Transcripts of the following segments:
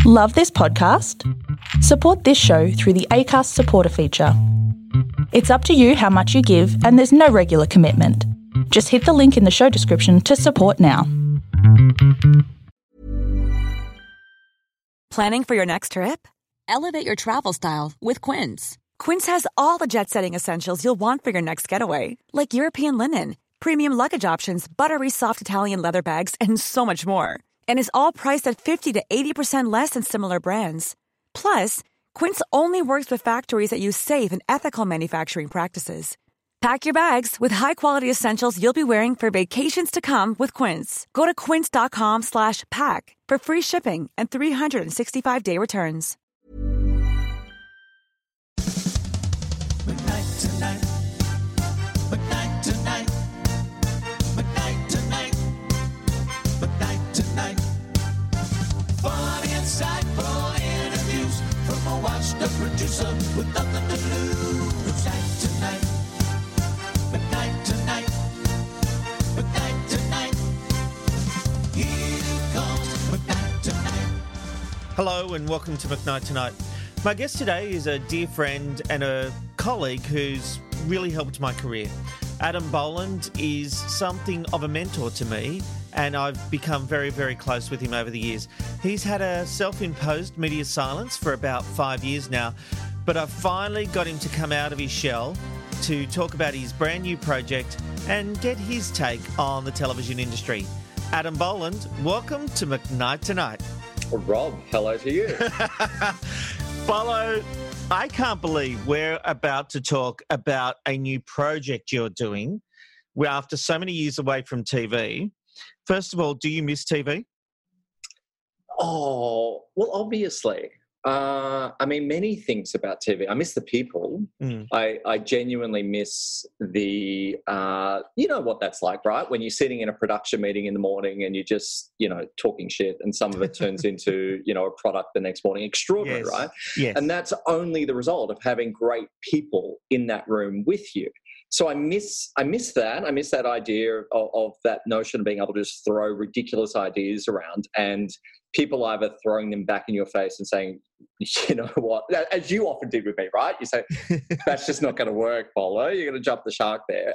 Love this podcast? Support this show through the Acast supporter feature. It's up to you how much you give, and there's no regular commitment. Just hit the link in the show description to support now. Planning for your next trip? Elevate your travel style with Quince. Quince has all the jet-setting essentials you'll want for your next getaway, like European linen, premium luggage options, buttery soft Italian leather bags, and so much more. And is all priced at 50 to 80% less than similar brands. Plus, Quince only works with factories that use safe and ethical manufacturing practices. Pack your bags with high-quality essentials you'll be wearing for vacations to come with Quince. Go to quince.com/pack for free shipping and 365-day returns. Midnight tonight. Midnight tonight. Midnight tonight. Midnight tonight. Funny, insightful interviews from a washed-up producer with nothing to lose. Midnight tonight. Midnight tonight. Midnight tonight. Here comes Midnight tonight. Hello and welcome to McKnight Tonight. My guest today is a dear friend and a colleague who's really helped my career. Adam Boland is something of a mentor to me, and I've become very, very close with him over the years. He's had a self-imposed media silence for about 5 years now, but I've finally got him to come out of his shell to talk about his brand new project and get his take on the television industry. Adam Boland, welcome to McKnight Tonight. Rob, hello to you. Bolo, I can't believe we're about to talk about a new project you're doing. We're after so many years away from TV. First of all, do you miss TV? Oh, well, obviously. I mean, many things about TV. I miss the people. I genuinely miss the, you know what that's like, right? When you're sitting in a production meeting in the morning and you're just, talking shit, and some of it turns into, a product the next morning. Extraordinary, Yes. right? Yes. And that's only the result of having great people in that room with you. So I miss that. I miss that idea of that notion of being able to just throw ridiculous ideas around and people either throwing them back in your face and saying, you know what, as you often did with me, right? You say, that's just not going to work, Bolo. You're going to jump the shark there.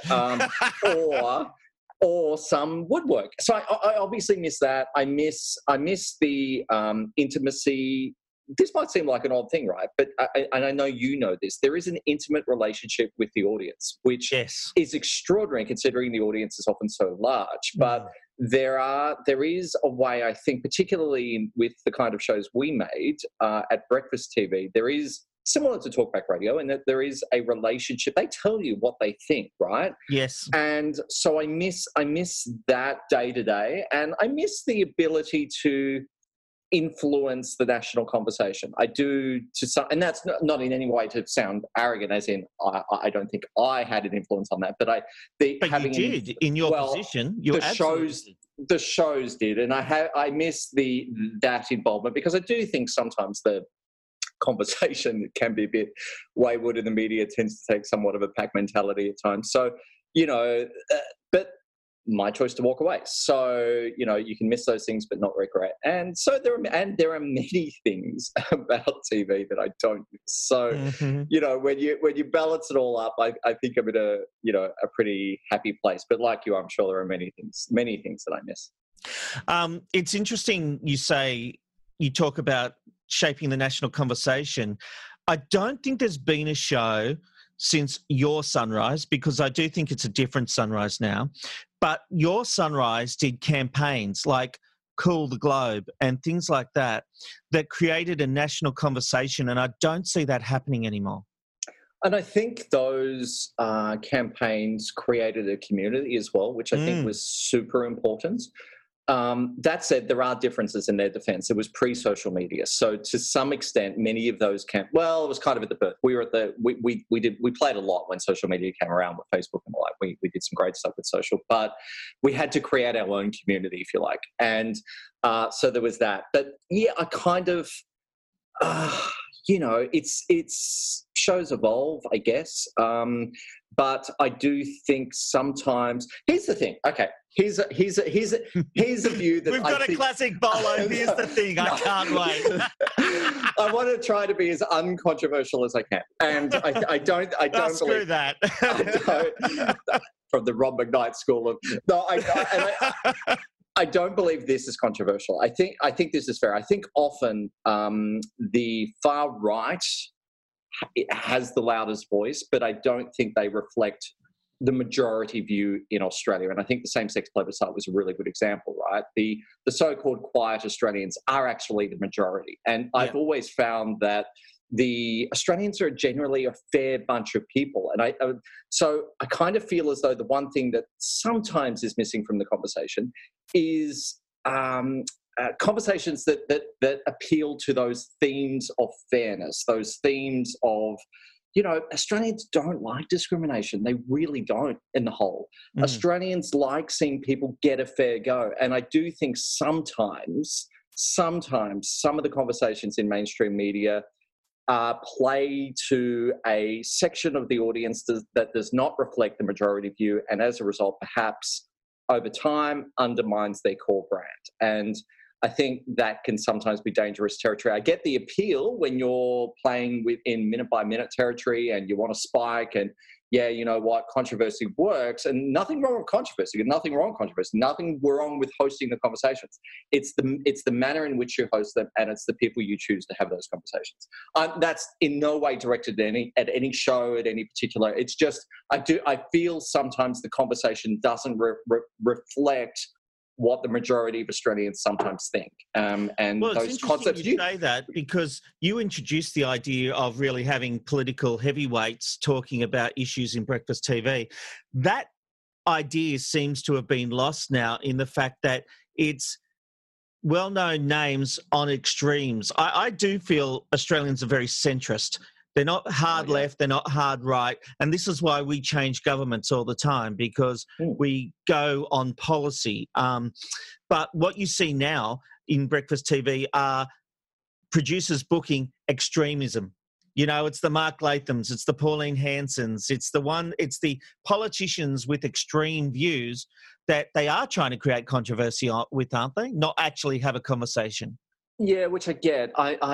Or some woodwork. So I obviously miss that. I miss the intimacy. This might seem like an odd thing, right? But I know you know this. There is an intimate relationship with the audience, which is extraordinary considering the audience is often so large. But there is a way, I think, particularly with the kind of shows we made at Breakfast TV, there is, similar to Talkback Radio, in that there is a relationship. They tell you what they think, right? Yes. And so I miss that day to day, and I miss the ability to influence the national conversation. I do to some, and that's not in any way to sound arrogant, as in I don't think I had an influence on that, but you did in your position. The shows did, and I miss that involvement, because I do think sometimes the conversation can be a bit wayward, and the media tends to take somewhat of a pack mentality at times. So but my choice to walk away. So, you can miss those things, but not regret. And so there are many things about TV that I don't miss. So, when you balance it all up, I think I'm in a pretty happy place. But like you, I'm sure there are many things that I miss. It's interesting you talk about shaping the national conversation. I don't think there's been a show since Your Sunrise, because I do think it's a different Sunrise now. But Your Sunrise did campaigns like Cool the Globe and things like that created a national conversation, and I don't see that happening anymore. And I think those campaigns created a community as well, which I think was super important. That said, there are differences in their defense. It was pre-social media. So to some extent, many of those it was kind of at the birth. We were at we played a lot when social media came around with Facebook and the like. We did some great stuff with social, but we had to create our own community, if you like. And so there was that. But yeah, I kind of, it's shows evolve, I guess. But I do think sometimes, here's the thing. Okay. Here's a view that we've got a classic Bolo. Here's the thing. I can't wait. I want to try to be as uncontroversial as I can, and I don't Screw believe that. From the Rob McKnight school of no, I don't believe this is controversial. I think this is fair. I think often the far right has the loudest voice, but I don't think they reflect the majority view in Australia. And I think the same-sex plebiscite was a really good example, right? The so-called quiet Australians are actually the majority. And I've always found that the Australians are generally a fair bunch of people. And so I kind of feel as though the one thing that sometimes is missing from the conversation is conversations that appeal to those themes of fairness, those themes of, Australians don't like discrimination. They really don't in the whole. Australians like seeing people get a fair go. And I do think sometimes some of the conversations in mainstream media play to a section of the audience that does not reflect the majority view, and as a result, perhaps over time undermines their core brand. And I think that can sometimes be dangerous territory. I get the appeal when you're playing in minute-by-minute territory and you want to spike and, you know what, controversy works, and nothing wrong with controversy, nothing wrong with hosting the conversations. It's the manner in which you host them, and it's the people you choose to have those conversations. That's in no way directed at any show, at any particular. It's just I feel sometimes the conversation doesn't reflect what the majority of Australians sometimes think. And well, those it's concepts. You say that because you introduced the idea of really having political heavyweights talking about issues in breakfast TV. That idea seems to have been lost now in the fact that it's well-known names on extremes. I do feel Australians are very centrist. They're not hard left, they're not hard right. And this is why we change governments all the time, because we go on policy. But what you see now in breakfast TV are producers booking extremism. It's the Mark Lathams, it's the Pauline Hansons, it's the politicians with extreme views that they are trying to create controversy with, aren't they? Not actually have a conversation. Yeah, which I get.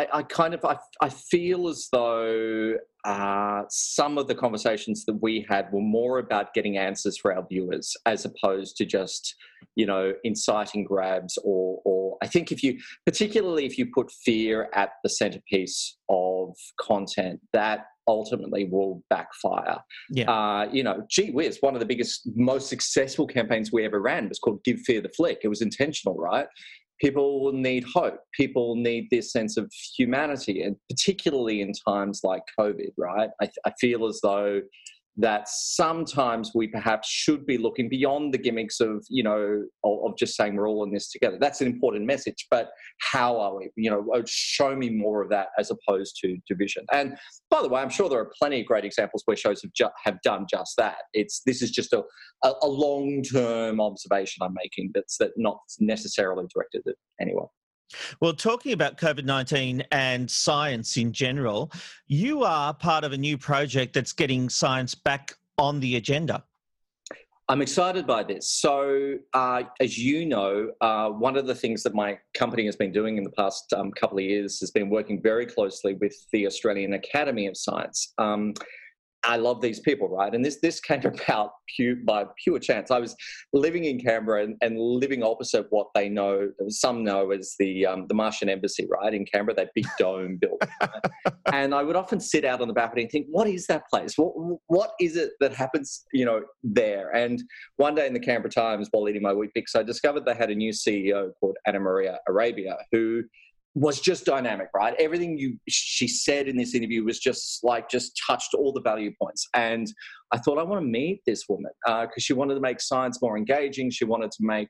I feel as though some of the conversations that we had were more about getting answers for our viewers as opposed to just, inciting grabs or I think particularly if you put fear at the centerpiece of content, that ultimately will backfire. Yeah. Gee whiz, one of the biggest, most successful campaigns we ever ran was called Give Fear the Flick. It was intentional, right? People need hope. People need this sense of humanity, and particularly in times like COVID, right? I feel as though that sometimes we perhaps should be looking beyond the gimmicks of just saying we're all in this together. That's an important message, but how are we? Show me more of that as opposed to division. And by the way, I'm sure there are plenty of great examples where shows have done just that. This is just a long-term observation I'm making that's not necessarily directed at anyone. Well, talking about COVID-19 and science in general, you are part of a new project that's getting science back on the agenda. I'm excited by this. So, as you know, one of the things that my company has been doing in the past couple of years has been working very closely with the Australian Academy of Science. I love these people, right? And this came about by pure chance. I was living in Canberra and living opposite what some know as the Martian Embassy, right? In Canberra, that big dome building. Right? And I would often sit out on the balcony and think, what is that place? What is it that happens, there? And one day in the Canberra Times, while eating my Weet-Bix, I discovered they had a new CEO called Anna Maria Arabia, who was just dynamic, right? Everything she said in this interview was just touched all the value points. And I thought, I want to meet this woman because she wanted to make science more engaging. She wanted to make,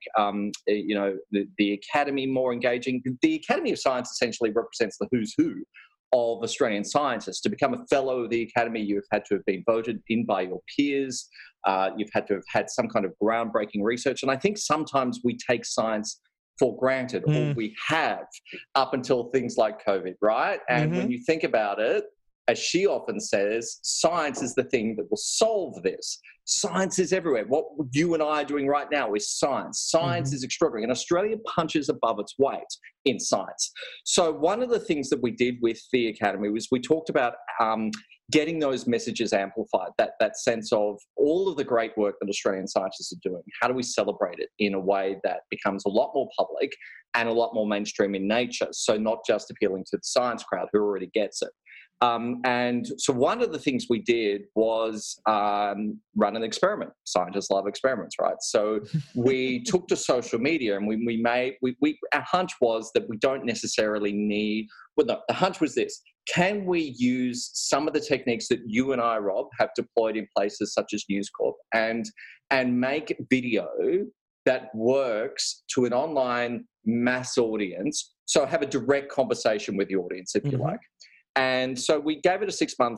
the Academy more engaging. The Academy of Science essentially represents the who's who of Australian scientists. To become a fellow of the Academy, you've had to have been voted in by your peers. You've had to have had some kind of groundbreaking research. And I think sometimes we take science for granted, or we have up until things like COVID, right? And when you think about it, as she often says, science is the thing that will solve this. Science is everywhere. What you and I are doing right now is science. Science is extraordinary, and Australia punches above its weight in science. So one of the things that we did with the Academy was we talked about getting those messages amplified, that sense of all of the great work that Australian scientists are doing. How do we celebrate it in a way that becomes a lot more public and a lot more mainstream in nature? So not just appealing to the science crowd who already gets it. And so one of the things we did was run an experiment. Scientists love experiments, right? So we took to social media, and our hunch was that we don't necessarily need. Well, no, the hunch was this: can we use some of the techniques that you and I, Rob, have deployed in places such as News Corp, and make video that works to an online mass audience? So have a direct conversation with the audience, if you like. And so we gave it a 6-month,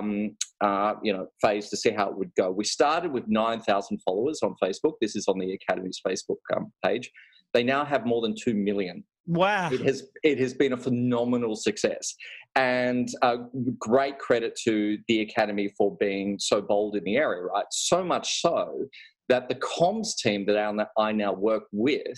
phase to see how it would go. We started with 9,000 followers on Facebook. This is on the Academy's Facebook page. They now have more than 2 million. Wow. It has been a phenomenal success, and great credit to the Academy for being so bold in the area, right? So much so that the comms team that I now work with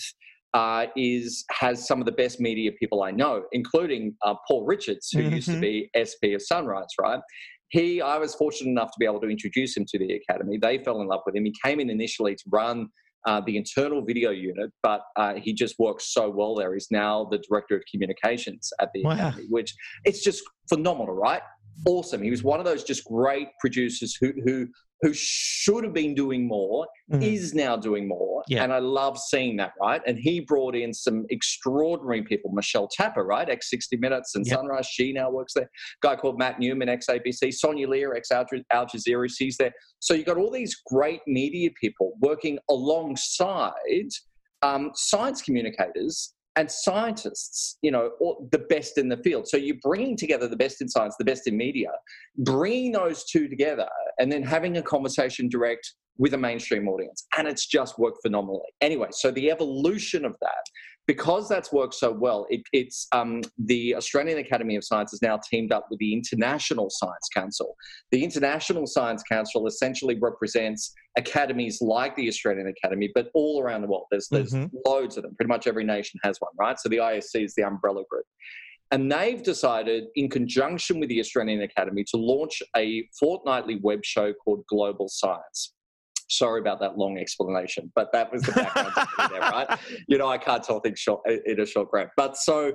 has some of the best media people I know, including Paul Richards, who used to be SP of Sunrise, right? I was fortunate enough to be able to introduce him to the Academy. They fell in love with him. He came in initially to run the internal video unit, but he just works so well there. He's now the director of communications at the Academy, which it's just phenomenal, right? Awesome. He was one of those just great producers who should have been doing more, is now doing more. Yeah. And I love seeing that, right? And he brought in some extraordinary people. Michelle Tapper, right? Ex-60 Minutes and Sunrise. She now works there. Guy called Matt Newman, ex-ABC. Sonia Lear, ex-Al Jazeera. She's there. So you've got all these great media people working alongside science communicators and scientists, the best in the field. So you're bringing together the best in science, the best in media, bringing those two together and then having a conversation direct with a mainstream audience. And it's just worked phenomenally. Anyway, so the evolution of that, because that's worked so well, it's the Australian Academy of Science has now teamed up with the International Science Council. The International Science Council essentially represents academies like the Australian Academy, but all around the world. There's loads of them. Pretty much every nation has one, right? So the ISC is the umbrella group. And they've decided, in conjunction with the Australian Academy, to launch a fortnightly web show called Global Science. Sorry about that long explanation, but that was the background there, right? I can't tell things in a short grab. But so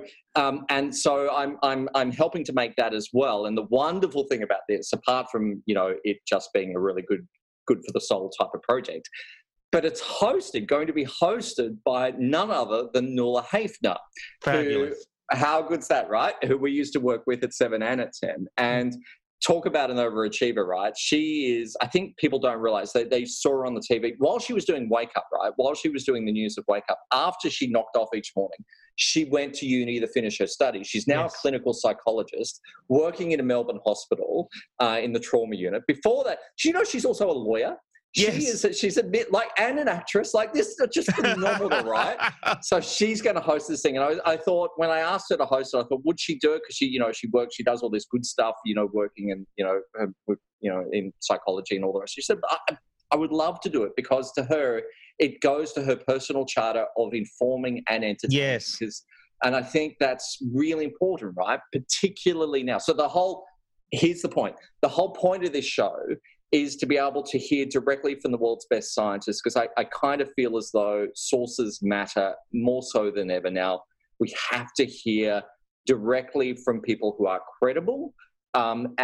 I'm helping to make that as well. And the wonderful thing about this, apart from it just being a really good for the soul type of project, but it's going to be hosted by none other than Nuala Hafner. Fabulous. How good's that, right? Who we used to work with at 7 and at 10. And talk about an overachiever, right? She is, I think people don't realize that they saw her on the TV while she was doing Wake Up, right? While she was doing the news of Wake Up, after she knocked off each morning, she went to uni to finish her study. She's now a clinical psychologist working in a Melbourne hospital in the trauma unit. Before that, she's also a lawyer. She's a bit and an actress. Like, this is just phenomenal, right? So she's going to host this thing. And I thought, when I asked her to host it, I thought, would she do it? Because she works, she does all this good stuff, working in, in psychology and all the rest. She said, I would love to do it, because to her, it goes to her personal charter of informing and entertaining. Yes. And I think that's really important, right? Particularly now. So here's the point. The whole point of this show is to be able to hear directly from the world's best scientists, because I kind of feel as though sources matter more so than ever now. We have to hear directly from people who are credible. And,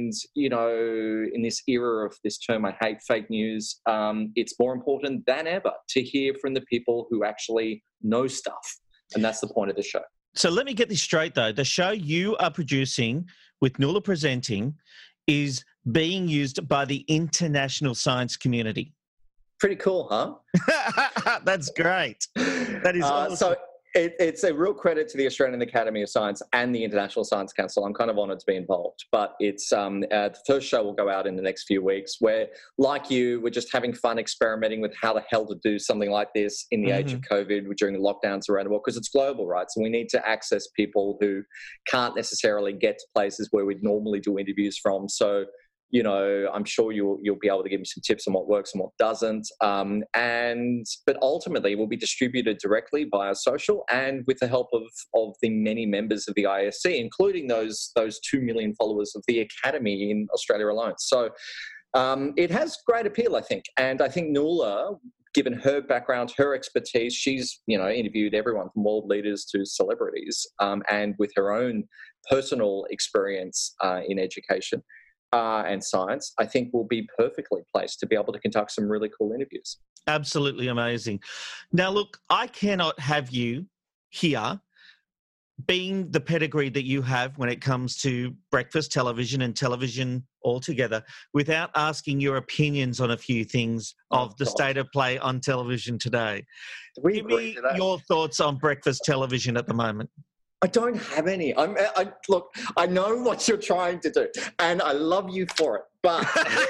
in this era of this term I hate, fake news, it's more important than ever to hear from the people who actually know stuff. And that's the point of the show. So let me get this straight, though. The show you are producing with Nuala presenting is being used by the international science community. Pretty cool, huh? That's great. That is awesome. So it's a real credit to the Australian Academy of Science and the International Science Council. I'm kind of honoured to be involved. But it's the first show will go out in the next few weeks, where, like you, we're just having fun experimenting with how the hell to do something like this in the age of COVID during the lockdowns around the world, because it's global, right? So we need to access people who can't necessarily get to places where we'd normally do interviews from. So I'm sure you'll be able to give me some tips on what works and what doesn't. But ultimately, it will be distributed directly via social and with the help of the many members of the ISC, including those 2 million followers of the Academy in Australia alone. So it has great appeal, I think. And I think Nuala, given her background, her expertise, she's interviewed everyone from world leaders to celebrities, and with her own personal experience in education and science, I think will be perfectly placed to be able to conduct some really cool interviews. Absolutely amazing. Now, look, I cannot have you here, being the pedigree that you have when it comes to breakfast television and television altogether, without asking your opinions on a few things of the state of play on television today. Give me your thoughts on breakfast television at the moment. I don't have any. Look, I know what you're trying to do, and I love you for it. But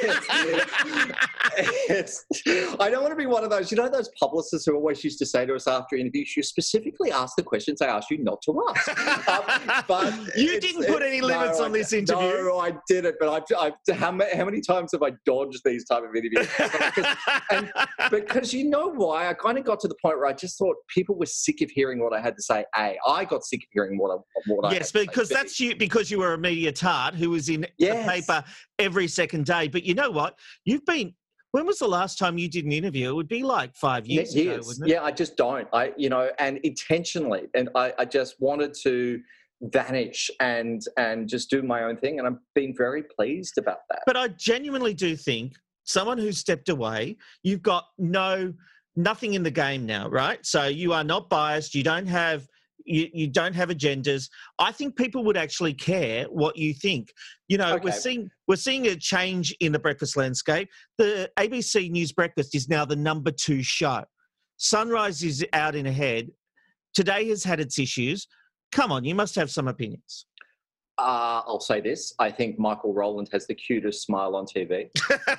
I don't want to be one of those, those publicists who always used to say to us after interviews, you specifically ask the questions I asked you not to ask. But you didn't put any limits on this interview. No, I didn't. But how many times have I dodged these type of interviews? Because you know why? I kind of got to the point where I just thought people were sick of hearing what I had to say. I got sick of hearing what I yes, because that's you, because you were a media tart who was in the paper every second day. But you know what? When was the last time you did an interview? It would be like 5 years ago, wouldn't it? Yeah, I just don't. And intentionally. And I just wanted to vanish and just do my own thing. And I'm being very pleased about that. But I genuinely do think someone who stepped away, you've got nothing in the game now, right? So you are not biased. You don't have agendas. I think people would actually care what you think. Okay. We're seeing a change in the breakfast landscape. The ABC News Breakfast is now the number 2 show. Sunrise is out in ahead. Today has had its issues. Come on, you must have some opinions. I'll say this. I think Michael Rowland has the cutest smile on TV.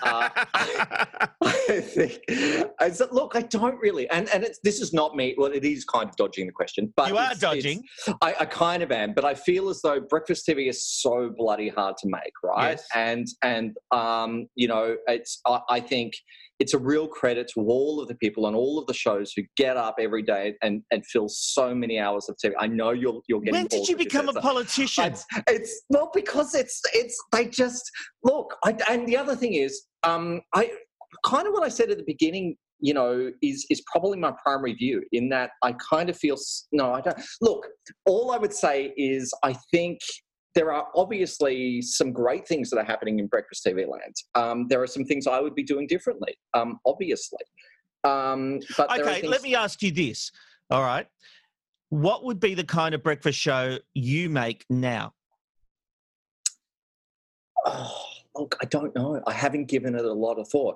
Look, I don't really. And this is not me. Well, it is kind of dodging the question. But you are dodging. I kind of am. But I feel as though breakfast TV is so bloody hard to make, right? Yes. And I think it's a real credit to all of the people on all of the shows who get up every day and fill so many hours of TV. I know you're getting. When did you become a politician? Because they just look. And the other thing is, I kind of what I said at the beginning, is probably my primary view. In that, I kind of feel I don't. Look, all I would say is I think there are obviously some great things that are happening in breakfast TV land. There are some things I would be doing differently, obviously. But okay, let me ask you this. All right. What would be the kind of breakfast show you make now? Oh, look, I don't know. I haven't given it a lot of thought.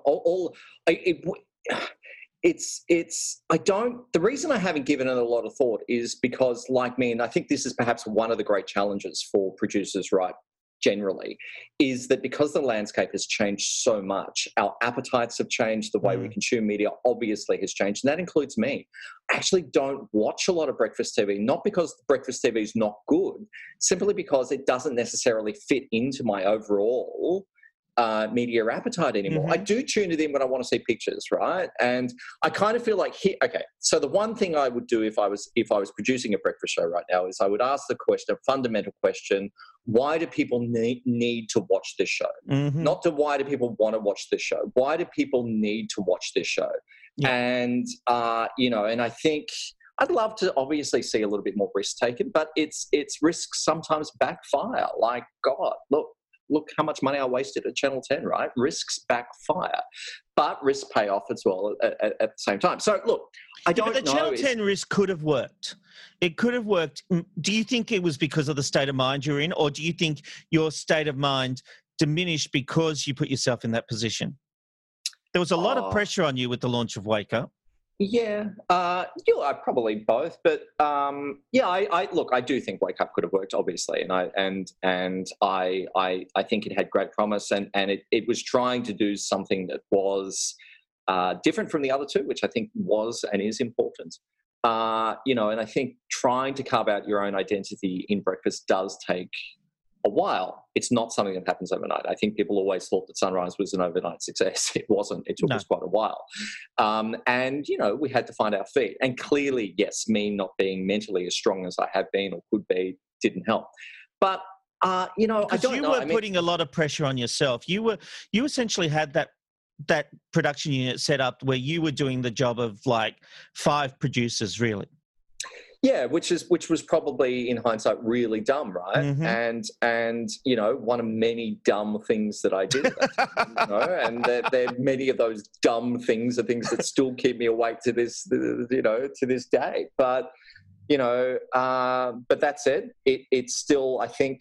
The reason I haven't given it a lot of thought is because, like me, and I think this is perhaps one of the great challenges for producers, right, generally, is that because the landscape has changed so much, our appetites have changed, the way we consume media obviously has changed, and that includes me. I actually don't watch a lot of breakfast TV, not because breakfast TV is not good, simply because it doesn't necessarily fit into my overall media appetite anymore. I do tune it in when I want to see pictures, right? And I kind of feel like so the one thing I would do if I was producing a breakfast show right now is I would ask the question, a fundamental question: why do people need to watch this show? Not to why do people want to watch this show? Why do people need to watch this show? Yeah. And and I think I'd love to obviously see a little bit more risk taken, but it's risks sometimes backfire. Like, God, look how much money I wasted at Channel 10, right? Risks backfire, but risks pay off as well at the same time. So, look, I don't know. But the Channel 10 risk could have worked. It could have worked. Do you think it was because of the state of mind you're in, or do you think your state of mind diminished because you put yourself in that position? There was a lot of pressure on you with the launch of Wake Up. Yeah, probably both, but I do think Wake Up could have worked, obviously, and I think it had great promise, and it was trying to do something that was different from the other two, which I think was and is important. And I think trying to carve out your own identity in breakfast does take a while. It's not something that happens overnight. I think people always thought that Sunrise was an overnight success. It wasn't. It took us quite a while. And, we had to find our feet. And clearly, yes, me not being mentally as strong as I have been or could be didn't help. But, I don't know. You were putting a lot of pressure on yourself. You essentially had that production unit set up where you were doing the job of like 5 producers, really. Yeah, which was probably in hindsight really dumb, right? Mm-hmm. And one of many dumb things that I did. And there many of those dumb things are things that still keep me awake to this day. But but that said, it still, I think,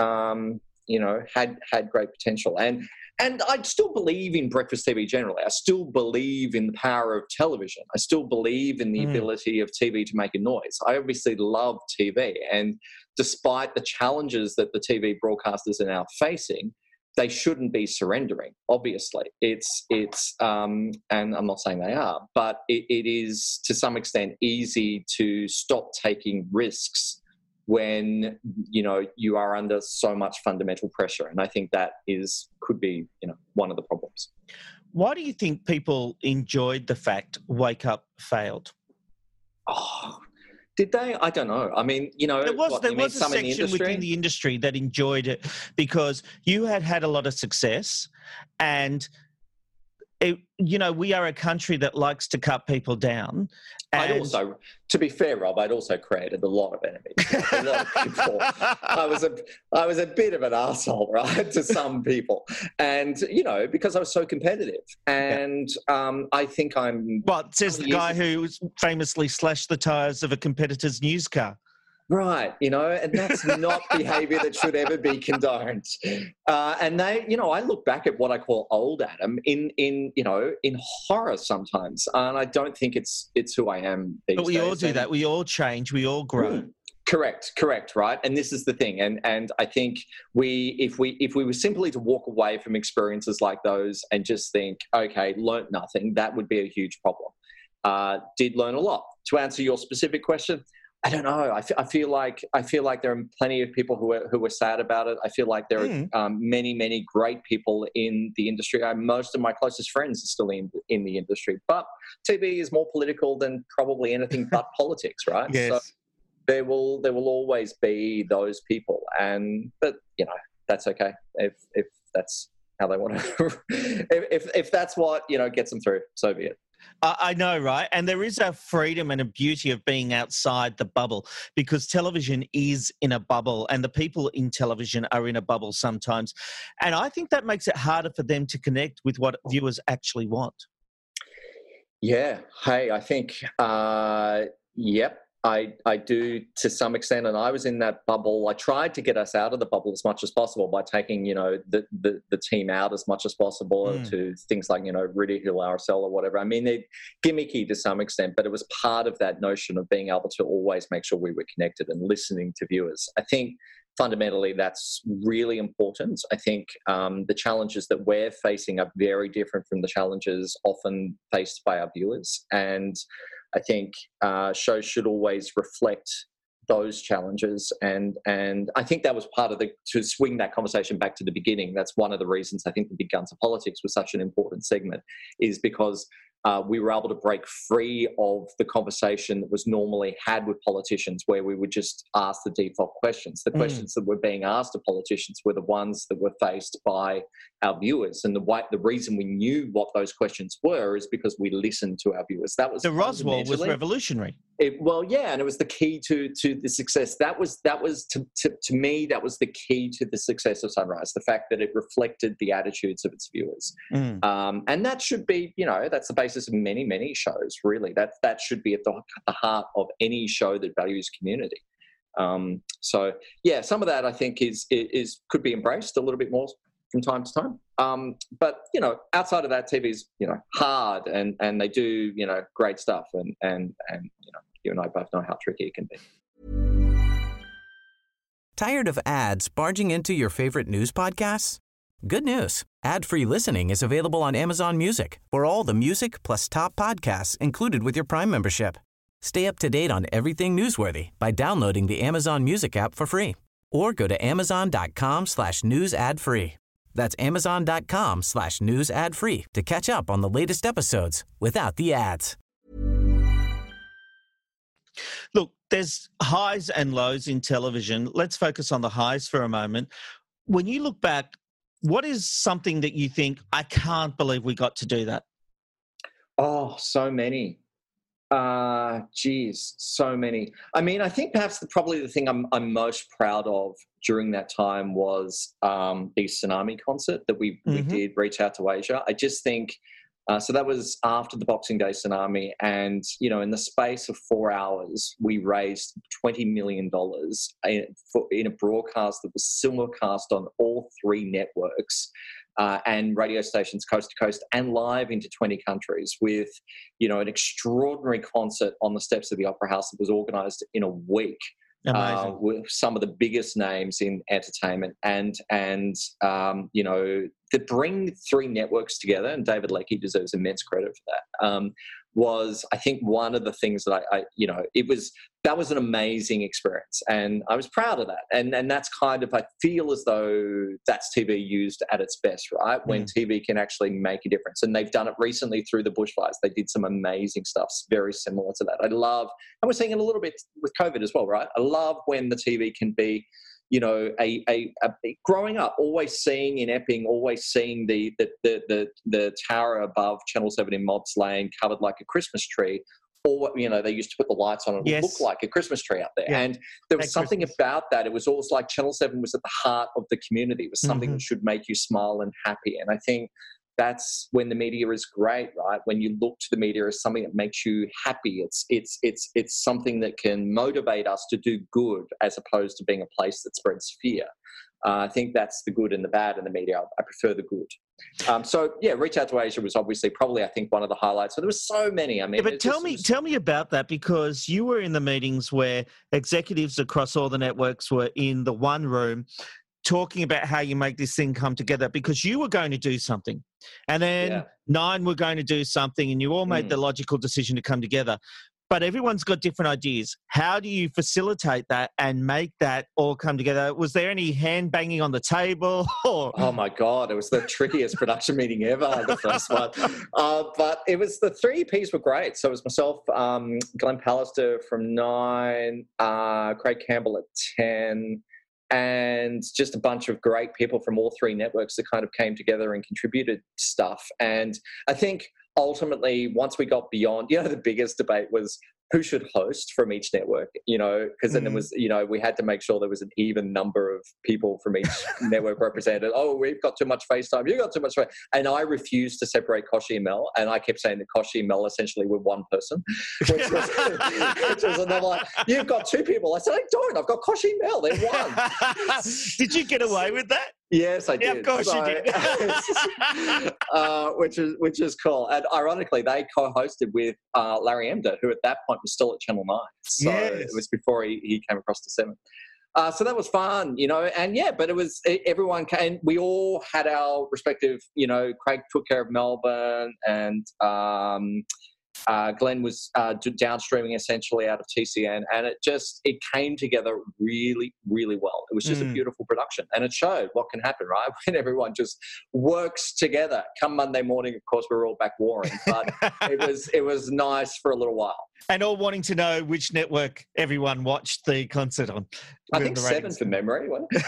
had great potential. And I still believe in breakfast TV generally. I still believe in the power of television. I still believe in the ability of TV to make a noise. I obviously love TV. And despite the challenges that the TV broadcasters are now facing, they shouldn't be surrendering, obviously. It's and I'm not saying they are, but it is to some extent easy to stop taking risks when you are under so much fundamental pressure, and I think that could be one of the problems. Why do you think people enjoyed the fact Wake Up failed? Oh, did they? I don't know. I mean, there was a section within the industry that enjoyed it because you had a lot of success, and we are a country that likes to cut people down. To be fair, Rob, I'd also created a lot of enemies. A lot of people. I was a bit of an arsehole, right, to some people. And, because I was so competitive. And I think I'm... Well, says the guy who famously slashed the tyres of a competitor's news car. Right, and that's not behaviour that should ever be condoned. And they, I look back at what I call old Adam in horror sometimes, and I don't think it's who I am these days. But we all do that. We all change. We all grow. Correct, right? And this is the thing. And I think if we were simply to walk away from experiences like those and just think, okay, learnt nothing, that would be a huge problem. Did learn a lot. To answer your specific question, I don't know. I feel like there are plenty of people who are sad about it. I feel like there are many, many great people in the industry. Most of my closest friends are still in the industry. But TV is more political than probably anything but politics, right? Yes. So there will always be those people, but that's okay if that's how they want to. if that's what gets them through, so be it. I know, right? And there is a freedom and a beauty of being outside the bubble because television is in a bubble and the people in television are in a bubble sometimes. And I think that makes it harder for them to connect with what viewers actually want. Yeah. Hey, I think, yep. I do to some extent, and I was in that bubble. I tried to get us out of the bubble as much as possible by taking, the team out as much as possible to things like, Rudy Hill, RSL or whatever. I mean, they're gimmicky to some extent, but it was part of that notion of being able to always make sure we were connected and listening to viewers. I think fundamentally that's really important. I think the challenges that we're facing are very different from the challenges often faced by our viewers. And I think shows should always reflect those challenges, and I think that was part of to swing that conversation back to the beginning. That's one of the reasons I think the Big Guns of Politics was such an important segment, is because we were able to break free of the conversation that was normally had with politicians, where we would just ask the default questions. The questions that were being asked of politicians were the ones that were faced by our viewers. And the reason we knew what those questions were is because we listened to our viewers. That was the Roswell was revolutionary. And it was the key to the success. That was to me, that was the key to the success of Sunrise. The fact that it reflected the attitudes of its viewers, and that should be, that's the basis of many, many shows. Really, that should be at the heart of any show that values community. So yeah, some of that I think is could be embraced a little bit more from time to time. But outside of that, TV is hard, and they do great stuff, and you and I both know how tricky it can be. Tired of ads barging into your favorite news podcasts? Good news. Ad-free listening is available on Amazon Music for all the music plus top podcasts included with your Prime membership. Stay up to date on everything newsworthy by downloading the Amazon Music app for free or go to amazon.com/news ad free. That's amazon.com/news ad free to catch up on the latest episodes without the ads. Look, there's highs and lows in television. Let's focus on the highs for a moment. When you look back, what is something that you think, I can't believe we got to do that? Oh, so many. So many. I mean, I think perhaps probably the thing I'm most proud of during that time was the Tsunami concert that we did, Reach Out to Asia. I just think, so that was after the Boxing Day tsunami, and, you know, in the space of 4 hours, we raised $20 million in a broadcast that was simulcast on all 3 networks. And radio stations coast to coast and live into 20 countries with, you know, an extraordinary concert on the steps of the Opera House that was organised in a week. With some of the biggest names in entertainment and you know, to bring 3 networks together, and David Leckie deserves immense credit for that, was, I think, one of the things that I you know, that was an amazing experience, and I was proud of that. And that's kind of, I feel as though that's TV used at its best, right? When TV can actually make a difference. And they've done it recently through the bushfires. They did some amazing stuff very similar to that. I love, and we're seeing it a little bit with COVID as well, right? I love when the TV can be, you know, a growing up, always seeing in Epping, always seeing the tower above Channel 7 in Mobs Lane covered like a Christmas tree. Or, you know, they used to put the lights on and it would look like a Christmas tree up there. Yeah. And there was something about that. It was always like Channel 7 was at the heart of the community. It was something that should make you smile and happy. And I think that's when the media is great, right? When you look to the media as something that makes you happy. It's something that can motivate us to do good as opposed to being a place that spreads fear. I think that's the good and the bad in the media. I prefer the good. So yeah, Reach Out to Asia was obviously probably, I think, one of the highlights. But there were so many. I mean, but tell me about that, because you were in the meetings where executives across all the networks were in the one room talking about how you make this thing come together, because you were going to do something, and then Nine were going to do something, and you all made the logical decision to come together. But everyone's got different ideas. How do you facilitate that and make that all come together? Was there any hand banging on the table? Oh my God, it was the trickiest production meeting ever, the first one. But it was, the 3 EPs were great. So it was myself, Glenn Pallister from 9, Craig Campbell at 10, and just a bunch of great people from all 3 networks that kind of came together and contributed stuff. And I think ultimately, once we got beyond, you know, the biggest debate was who should host from each network, you know, because then there was, you know, we had to make sure there was an even number of people from each network represented. Oh, we've got too much FaceTime. You got too much FaceTime. And I refused to separate Kochie and Mel. And I kept saying that Kochie and Mel essentially were one person, which was another like, you've got 2 people. I said, I don't. I've got Kochie and Mel. They're one. Did you get away with that? Yes, I did. Yeah, of course you did. which is cool. And ironically, they co-hosted with Larry Emder, who at that point was still at Channel 9. So it was before he came across to 7. So that was fun, you know, and yeah, but it was, everyone came, we all had our respective, you know, Craig took care of Melbourne, and Glenn was downstreaming essentially out of TCN, and it came together really, really well. It was just a beautiful production, and it showed what can happen, right? When everyone just works together. Come Monday morning, of course, we're all back warring, but it was nice for a little while. And all wanting to know which network everyone watched the concert on. I think 7 from memory.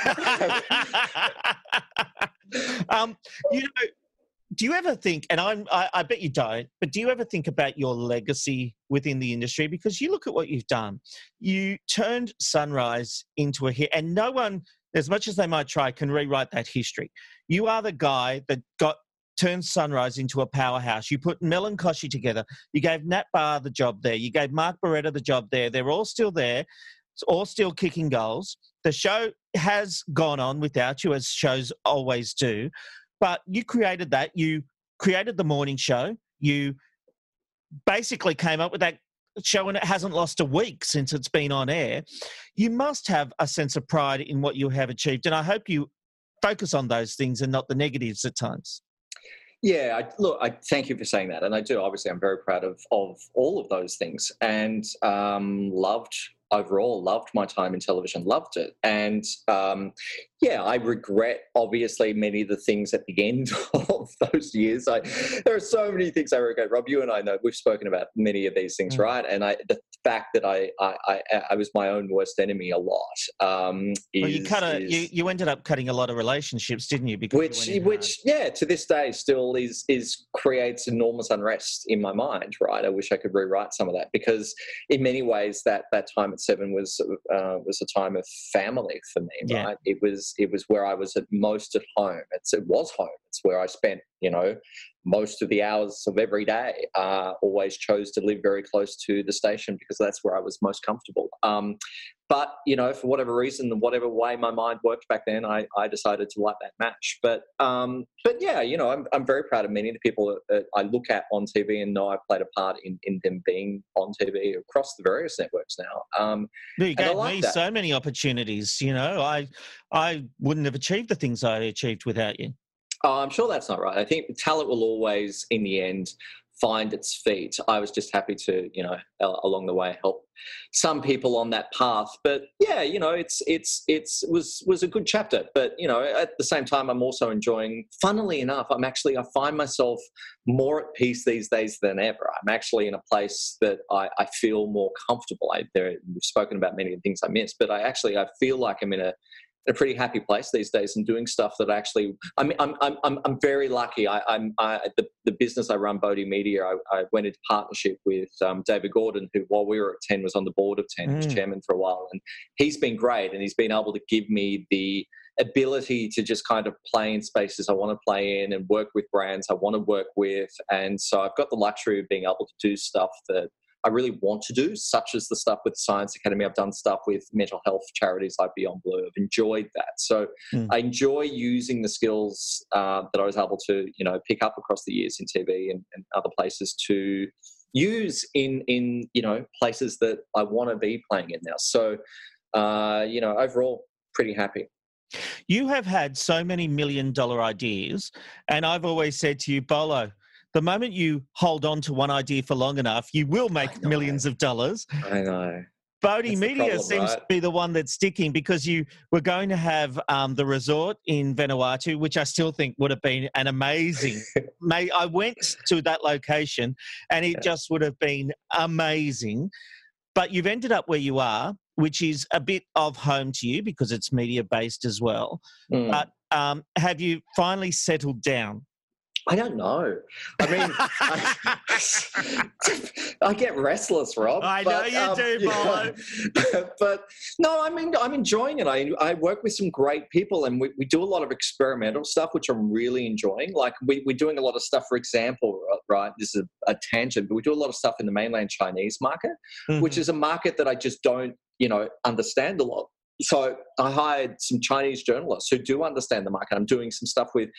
You know, do you ever think, and I bet you don't, but do you ever think about your legacy within the industry? Because you look at what you've done. You turned Sunrise into a hit, and no one, as much as they might try, can rewrite that history. You are the guy that turned Sunrise into a powerhouse. You put Mel and Kochie together. You gave Nat Barr the job there. You gave Mark Beretta the job there. They're all still there. It's all still kicking goals. The show has gone on without you, as shows always do. But you created that. You created the morning show. You basically came up with that show, and it hasn't lost a week since it's been on air. You must have a sense of pride in what you have achieved, and I hope you focus on those things and not the negatives at times. Yeah, I thank you for saying that, and I do. Obviously, I'm very proud of all of those things, and loved overall loved my time in television, loved it. And I regret obviously many of the things at the end of those years. There are so many things I regret. Rob, you and I know we've spoken about many of these things, right? And the fact that I was my own worst enemy a lot. You ended up cutting a lot of relationships, didn't you? Because which to this day still is creates enormous unrest in my mind, right? I wish I could rewrite some of that, because in many ways that time at Seven was a time of family for me, right? It was where I was at most at home. It was home. It's where I spent, most of the hours of every day. Always chose to live very close to the station because that's where I was most comfortable. But, for whatever reason, whatever way my mind worked back then, I decided to light that match. But I'm very proud of many of the people that I look at on TV and know I played a part in them being on TV across the various networks now. You gave me so many opportunities, I wouldn't have achieved the things I achieved without you. Oh, I'm sure that's not right. I think talent will always, in the end, find its feet. I was just happy to, along the way, help some people on that path. But it was a good chapter. But at the same time, I'm also enjoying. Funnily enough, I find myself more at peace these days than ever. I'm actually in a place that I feel more comfortable. We've spoken about many of the things I miss, but I feel like I'm in a pretty happy place these days and doing stuff that I'm very lucky. The business I run, Bodhi Media, I went into partnership with David Gordon, who while we were at 10 was on the board of 10, was chairman for a while, and he's been great, and he's been able to give me the ability to just kind of play in spaces I want to play in and work with brands I want to work with. And so I've got the luxury of being able to do stuff that I really want to do, such as the stuff with Science Academy. I've done stuff with mental health charities like Beyond Blue. I've enjoyed that. So I enjoy using the skills that I was able to, pick up across the years in TV and other places to use in places that I want to be playing in now. So, overall, pretty happy. You have had so many $1 million ideas, and I've always said to you, Bolo, the moment you hold on to one idea for long enough, you will make millions of dollars. I know. Bodhi Media seems to be the one that's sticking, because you were going to have the resort in Vanuatu, which I still think would have been an amazing. I went to that location and it just would have been amazing. But you've ended up where you are, which is a bit of home to you because it's media-based as well. But have you finally settled down? I don't know. I mean, I get restless, Rob. I know you do, Bolo. But no, I mean, I'm enjoying it. I work with some great people, and we do a lot of experimental stuff, which I'm really enjoying. Like we're doing a lot of stuff, for example, right? This is a tangent, but we do a lot of stuff in the mainland Chinese market, which is a market that I just don't, understand a lot. So I hired some Chinese journalists who do understand the market. I'm doing some stuff with,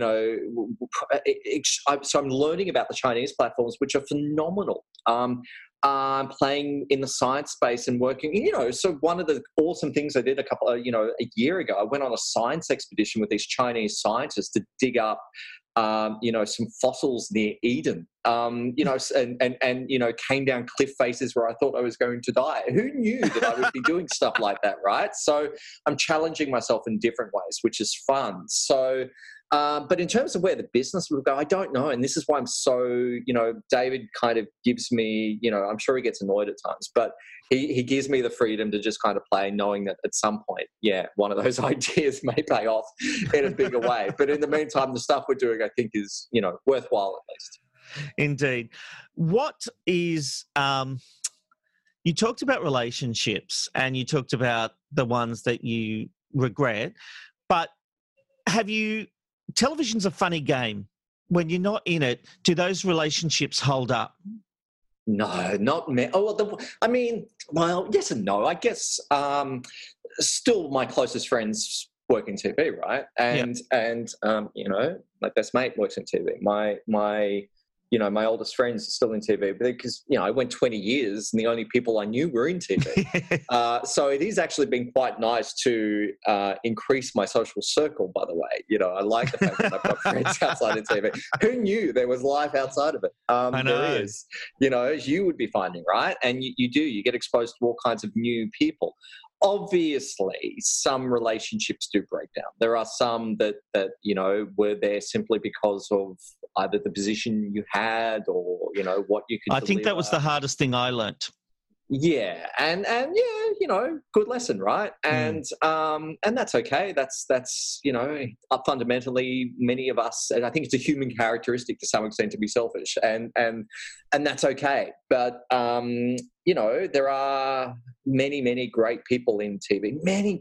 so I'm learning about the Chinese platforms, which are phenomenal. I'm playing in the science space and working, so one of the awesome things I did a year ago, I went on a science expedition with these Chinese scientists to dig up, some fossils near Eden, and came down cliff faces where I thought I was going to die. Who knew that I would be doing stuff like that, right? So I'm challenging myself in different ways, which is fun. So, but in terms of where the business will go, I don't know. And this is why I'm so, David kind of gives me, I'm sure he gets annoyed at times, but he gives me the freedom to just kind of play, knowing that at some point, one of those ideas may pay off in a bigger way. But in the meantime, the stuff we're doing, I think, is, worthwhile at least. Indeed. What is, you talked about relationships and you talked about the ones that you regret, but television's a funny game. When you're not in it, do those relationships hold up? No, not me. Oh, well, yes and no. I guess still my closest friends work in TV, right? And my best mate works in TV. My my oldest friends are still in TV because, I went 20 years and the only people I knew were in TV. So it has actually been quite nice to increase my social circle, by the way. I like the fact that I've got friends outside of TV. Who knew there was life outside of it? I know. There is, as you would be finding, right? And you get exposed to all kinds of new people. Obviously, some relationships do break down. There are some that were there simply because of either the position you had or what you could. I think that was the hardest thing I learnt. Yeah, and good lesson, right? And that's okay. That's fundamentally many of us, and I think it's a human characteristic to some extent to be selfish, and that's okay. But there are many great people in TV,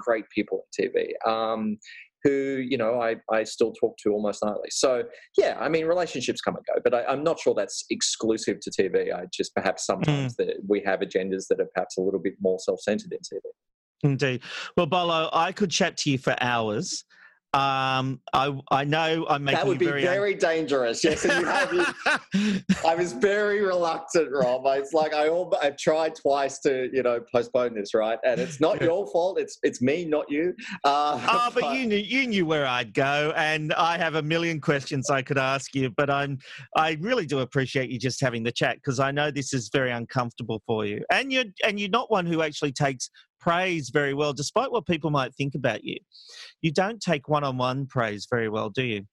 who, I still talk to almost nightly. So, yeah, I mean, relationships come and go, but I'm not sure that's exclusive to TV. I just perhaps sometimes that we have agendas that are perhaps a little bit more self-centered in TV. Indeed. Well, Bolo, I could chat to you for hours. I know I'm making that would be very dangerous. Yes, and I was very reluctant, Rob. It's like I've tried twice to postpone this, right? And it's not your fault. It's me, not you. But you knew where I'd go, and I have a million questions I could ask you. But I really do appreciate you just having the chat because I know this is very uncomfortable for you, and you're not one who actually takes praise very well, despite what people might think about you. You don't take one-on-one praise very well, do you?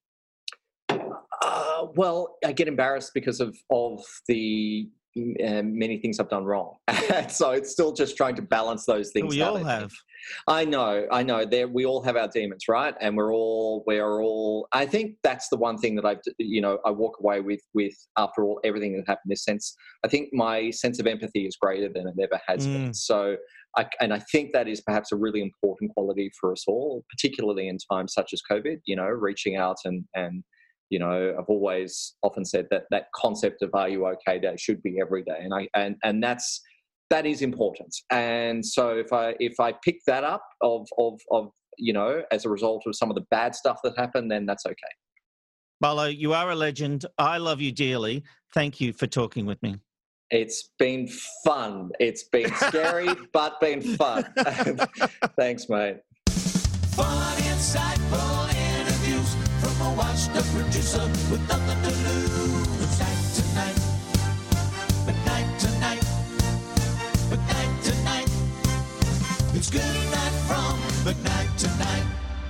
Well, I get embarrassed because of the many things I've done wrong. So it's still just trying to balance those things. We all have. I know. We all have our demons, right? And we're all. I think that's the one thing that I walk away with after all everything that happened. This sense, I think my sense of empathy is greater than it ever has been. So, I think that is perhaps a really important quality for us all, particularly in times such as COVID. Reaching out and. I've always often said that concept of "Are you okay?" day should be every day, and that is important. And so if I pick that up of as a result of some of the bad stuff that happened, then that's okay. Bolo, you are a legend. I love you dearly. Thank you for talking with me. It's been fun. It's been scary, but been fun. Thanks, mate. Fun, insightful interviews from a washed-up producer with nothing to lose. Night to night, but night to night, but night to night. It's good night from but night to night.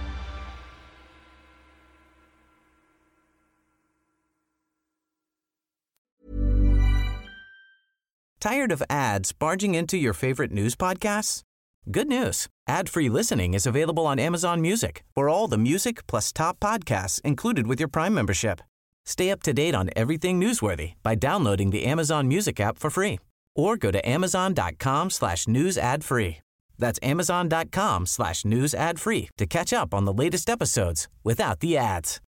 Tired of ads barging into your favorite news podcasts? Good news. Ad-free listening is available on Amazon Music for all the music plus top podcasts included with your Prime membership. Stay up to date on everything newsworthy by downloading the Amazon Music app for free or go to amazon.com/news ad free. That's amazon.com/news ad free to catch up on the latest episodes without the ads.